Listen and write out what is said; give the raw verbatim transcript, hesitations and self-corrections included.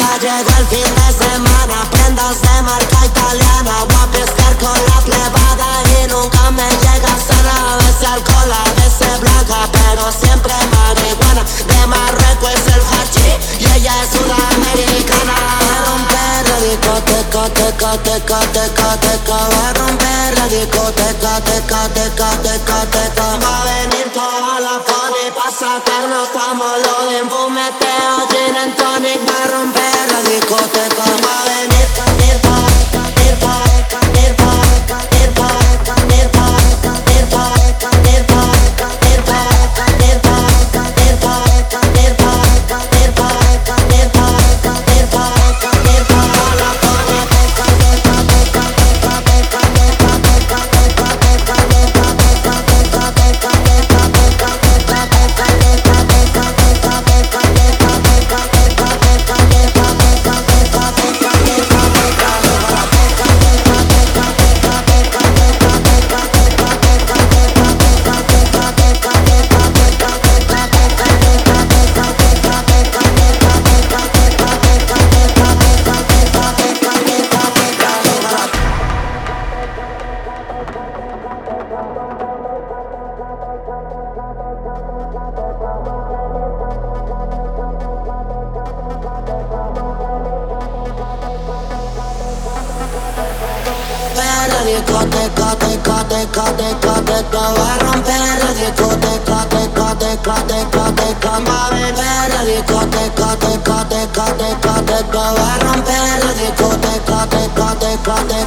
Ya llegó el fin de semana, prendas de marca italiana. Voy a pescar con la plebada y nunca me llega sana. A veces alcohol, a veces blanca, pero siempre marihuana. De Marruecos es el hachí y ella es sudamericana. Va a romper la discoteca, teca, teca, teca, teca. Va a romper la discoteca, teca, teca, teca, teca. Va a venir toda la pony pa' sacarnos como lo de un fumeteo. Gin and tonic va a romper la discoteca. Va a venir, venir pa', venir pa', venir pa', venir pa', venir pa', venir pa', venir pa', venir pa', venir pa', venir pa', venir pa', venir pa', venir pa', venir pa', venir pa' la pony. Discoteca, teca, teca, teca, teca. Va a romper la discoteca, teca, teca, teca, teca. Va a beber la discoteca, teca, teca, teca, teca. Va a romper la discoteca, teca, teca, teca.